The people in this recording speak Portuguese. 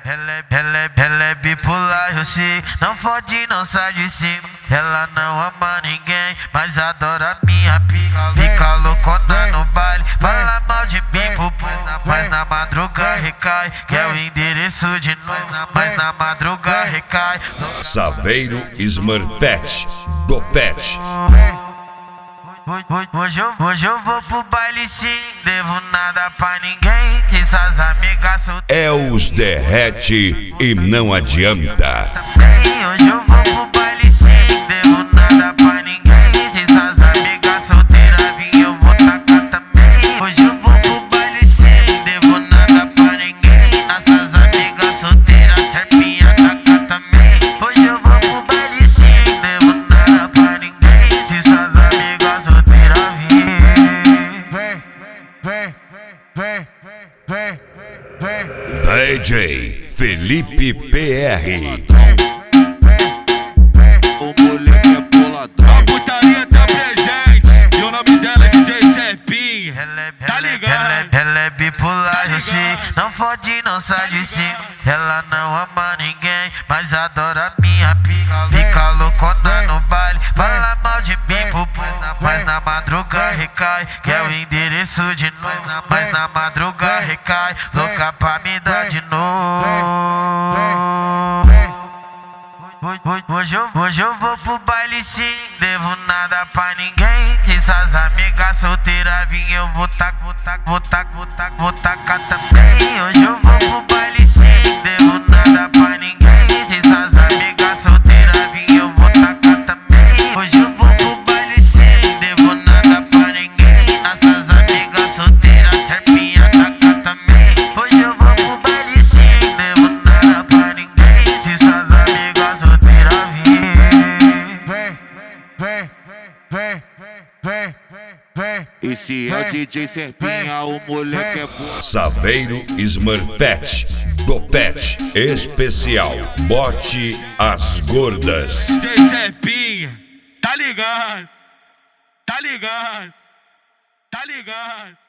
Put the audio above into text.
Ela é bipolar, eu sei, não fode, não sai de cima. Ela não ama ninguém, mas adora minha pica. Fica loucona no baile, fala mal de mim, mas na madruga recai. Quer o endereço de novo, mas na madruga recai. Saveiro Smurfette, do Pet. Hoje eu vou pro baile sim, devo nada pra ninguém. Que essas amigas solteiras É os derrete e não adianta. Hoje eu vou pro baile sim, devo nada pra ninguém. Se essas amigas solteiras vir, eu vou tacar também. Hoje eu vou pro baile sim, devo nada pra ninguém. Essas amigas solteiras, serpinha tacar também. Hoje eu vou pro baile sim, devo nada pra ninguém. Se essas amigas solteiras vir. DJ Felipe PR. O moleque é boladão. A putaria tá presente e o nome dela é DJ Serpinha. Tá ligado? Ela é bipolar, eu sei, não fode, não sai de cima. Ela não ama ninguém, mas adora minha pica. Fica loucona no baile, fala mal de mim, mas na madruga recai. Quer o endereço de novo, mas na madruga recai. Louca pra me dar de novo. Hoje eu vou pro baile sim, devo nada pra ninguém. Se essas amigas solteiras vir, eu vou tacar também. Hoje eu vou pro baile sim, devo nada pra ninguém. Se essas amigas solteiras vir, eu vou tacar também. Hoje eu vou pro baile sim, devo nada pra ninguém. Essas amigas solteiras, serpinha tacar também. Hoje eu vou pro baile sim, devo nada pra ninguém. Se essas amigas solteiras vir. Esse é o DJ Serpinha, o moleque é boladão. Saveiro Smurfette, do Pet. Especial Bote as Gordas. DJ Serpinha, tá ligado? Tá ligado? Tá ligado?